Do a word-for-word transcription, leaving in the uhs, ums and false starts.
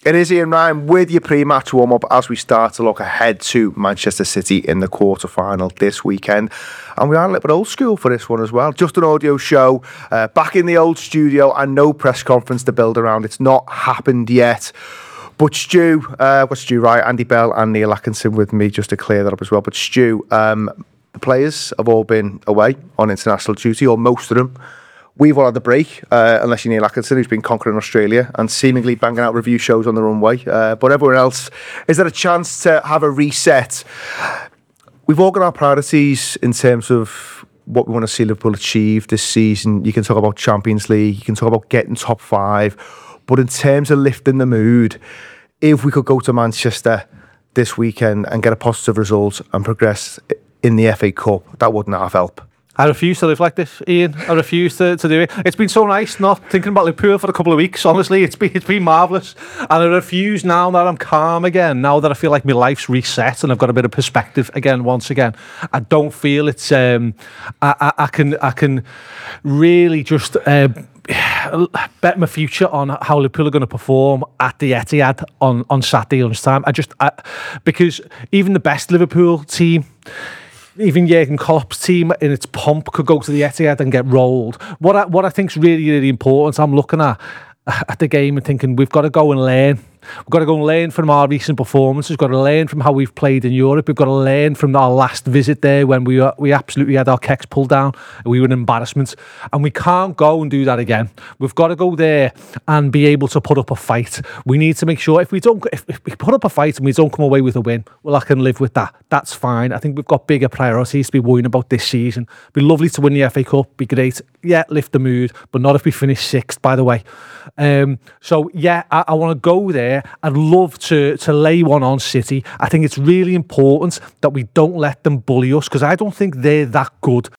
It is Ian Ryan with your pre-match warm-up as we start to look ahead to Manchester City in the quarter-final this weekend. And we are a little bit old school for this one as well. Just an audio show, uh, back in the old studio, and no press conference to build around. It's not happened yet. But Stu, uh, what's Stu, right? Andy Bell and Neil Atkinson with me, just to clear that up as well. But Stu, um, the players have all been away on international duty, or most of them. We've all had the break, uh, unless you're Neil Atkinson, who's been conquering Australia and seemingly banging out review shows on the runway. Uh, but everyone else, is there a chance to have a reset? We've all got our priorities in terms of what we want to see Liverpool achieve this season. You can talk about Champions League, you can talk about getting top five. But in terms of lifting the mood, if we could go to Manchester this weekend and get a positive result and progress in the F A Cup, that wouldn't half help. I refuse to live like this, Ian. I refuse to, to do it. It's been so nice not thinking about Liverpool for a couple of weeks, honestly. It's been it's been marvellous. And I refuse now that I'm calm again, now that I feel like my life's reset and I've got a bit of perspective again, once again. I don't feel it's... Um, I, I, I can I can really just... Uh, bet my future on how Liverpool are going to perform at the Etihad on, on Saturday lunchtime. I just... I, because even the best Liverpool team... Even Jurgen Klopp's team in its pomp could go to the Etihad and get rolled. What I, what I think is really, really important, I'm looking at at the game and thinking we've got to go and learn. We've got to go and learn from our recent performances. We've got to learn from how we've played in Europe. We've got to learn from our last visit there when we were, we absolutely had our kecks pulled down. We were an embarrassment. And we can't go and do that again. We've got to go there and be able to put up a fight. We need to make sure if we don't, if, if we put up a fight and we don't come away with a win, well, I can live with that. That's fine. I think we've got bigger priorities to be worrying about this season. Be lovely to win the F A Cup. Be great. Yeah, lift the mood, but not if we finish sixth, by the way. Um, so yeah, I, I want to go there. I'd love to to lay one on City. I think it's really important that we don't let them bully us, because I don't think they're that good.